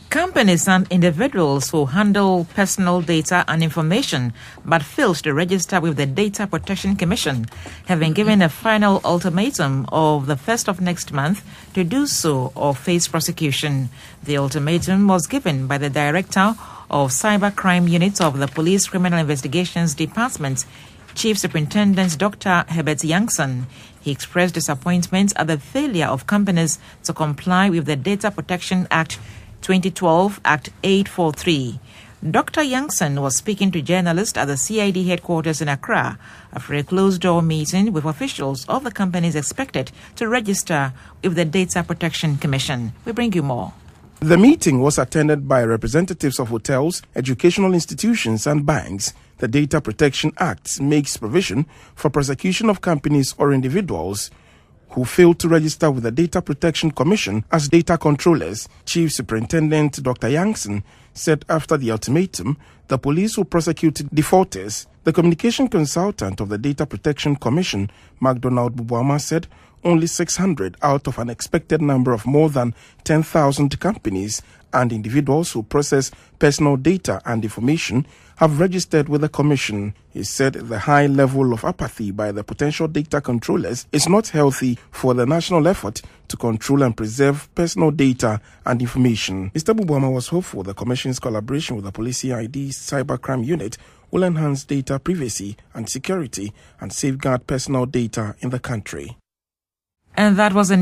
Companies and individuals who handle personal data and information but failed to register with the Data Protection Commission have been given a final ultimatum of the 1st of next month to do so or face prosecution. The ultimatum was given by the Director of Cybercrime Unit of the Police Criminal Investigations Department, Chief Superintendent Dr. Herbert Yankson. He expressed disappointment at the failure of companies to comply with the Data Protection Act 2012 Act 843. Dr. Yankson was speaking to journalists at the CID headquarters in Accra after a closed-door meeting with officials of the companies expected to register with the Data Protection Commission. We bring you more. The meeting was attended by representatives of hotels, educational institutions and banks. The Data Protection Act makes provision for prosecution of companies or individuals who failed to register with the Data Protection Commission as data controllers. Chief Superintendent Dr. Yankson said after the ultimatum, the police will prosecute defaulters. The communication consultant of the Data Protection Commission, MacDonald Bubuama, said only 600 out of an expected number of more than 10,000 companies and individuals who process personal data and information have registered with the Commission. He said the high level of apathy by the potential data controllers is not healthy for the national effort to control and preserve personal data and information. Mr. Bubuama was hopeful the Commission's collaboration with the Police CID Cybercrime Unit will enhance data privacy and security and safeguard personal data in the country. And that was a